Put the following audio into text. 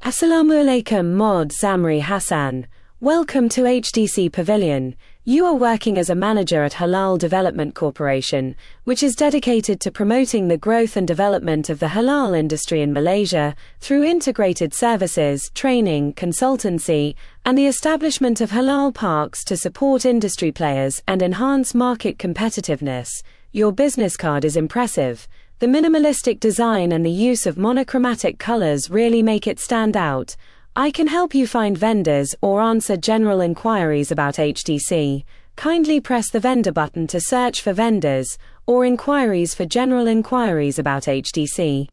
Assalamu alaikum Mod Zamri Hassan. Welcome to HDC Pavilion. You are working as a manager at Halal Development Corporation, which is dedicated to promoting the growth and development of the halal industry in Malaysia through integrated services, training, consultancy, and the establishment of halal parks to support industry players and enhance market competitiveness. Your business card is impressive. The minimalistic design and the use of monochromatic colors really make it stand out. I can help you find vendors or answer general inquiries about HDC. Kindly press the vendor button to search for vendors or inquiries for general inquiries about HDC.